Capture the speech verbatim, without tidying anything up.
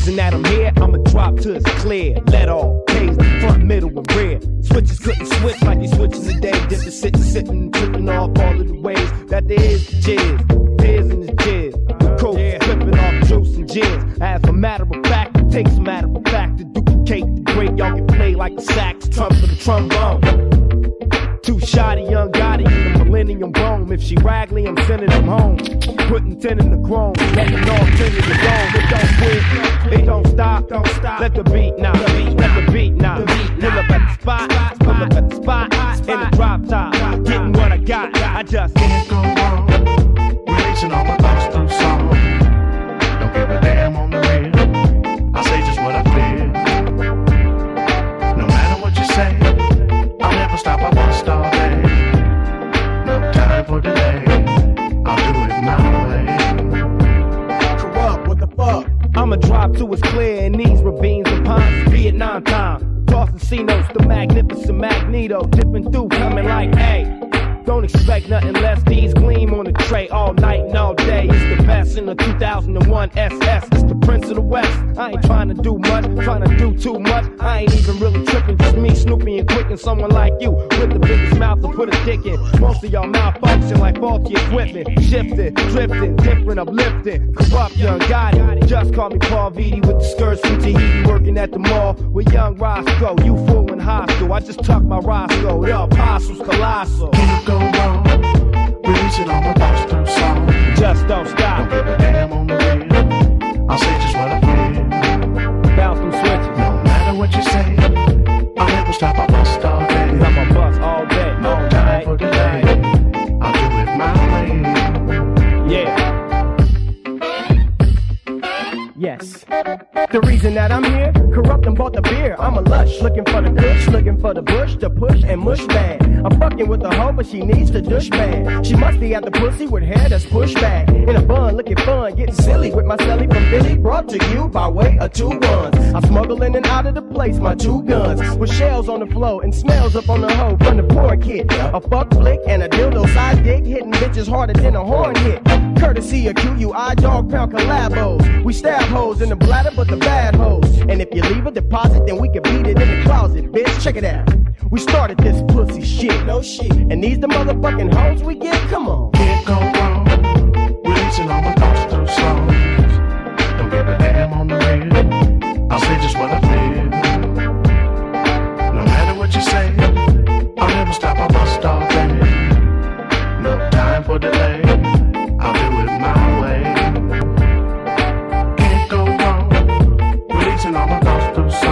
reason that I'm here, I'ma drop till it's clear. Let all, K's the front, middle, and rear. Switches couldn't switch like they switching today. Dipping, sitting, sitting, tripping off all of the ways that there is the jizz. Tears in the jizz. Coke flipping off juice and jizz. As a matter of fact, it takes a matter of fact to duplicate the great. Y'all get played like the sax, trump for the trombone. Too shoddy, young Gotti in the millennium bone. If she raggly, I'm sending them home. Putting ten in the chrome, letting all ten in the dome. It don't quit, it don't stop, don't stop. Let the beat knock, let the beat knock. Pull up at the spot, pull up at the spot, in the drop top, getting what I got. I just can't go wrong. Releasing all my thoughts through song. Don't give a damn on the real. I say just what I feel. No matter what you say, I'll never stop. I won't stop it. No time for delay. I'll do it my way. Corrupt, what the fuck? I'ma drop till it's clear in these ravines and ponds. Vietnam time. Tossing C-notes, the magnificent Magneto. Dipping through, coming like, hey. Don't expect nothing less. These gleam on the tray all night and all day. It's the best in the two thousand one S S. It's the Prince of the West. I ain't trying to do much, trying to do too much. I ain't even really tripping. Just me, Snoopy, and Quick, and someone like you with the biggest mouth to put a dick in. Most of y'all malfunction like faulty equipment. Shifting, drifting, different, uplifting. Corrupt, young Gotti. Just call me Paul Vitti with the skirts from Tahiti. Working at the mall with young Roscoe. You fool and hostile. I just tuck my Roscoe. The apostles colossal. Go wrong, releasing all my thoughts through song. Just don't stop. Don't give a damn on the real. I'll say just what I feel. Bounce them switches. No matter what you say, I'll never stop. I bust all day. I'ma bust all day. No all time night, for delay. I'll do it my way. Yeah. Yes. The reason that I'm here, corrupt and bought the beer. I'm a lush, looking for the kush, looking for the bush, to push and mush bad. I'm fucking with the hoe, but she needs the douche bag. She must be at the pussy with hair that's pushed back. In a bun, looking fun, getting silly with my celly from Philly, brought to you by way of two ones. I smuggle in and out of the place my two guns, with shells on the floor and smells up on the hoe from the porn kit. A fuck flick and a dildo side dick, hitting bitches harder than a horn hit. Courtesy of Q U I Dog Pound collabos. We stab hoes in the bladder, but the bad hoes. And if you leave a deposit, then we can beat it in the closet, bitch. Check it out. We started this pussy shit, no shit. And these the motherfucking hoes we get? Come on. Can't go wrong, releasing all my thoughts through songs. Don't give a damn on the real. I'll say just what I feel. No matter what you say, I'll never stop. I bust all day. No time for delay. I'll do it my way. Can't go wrong, releasing all my thoughts through songs.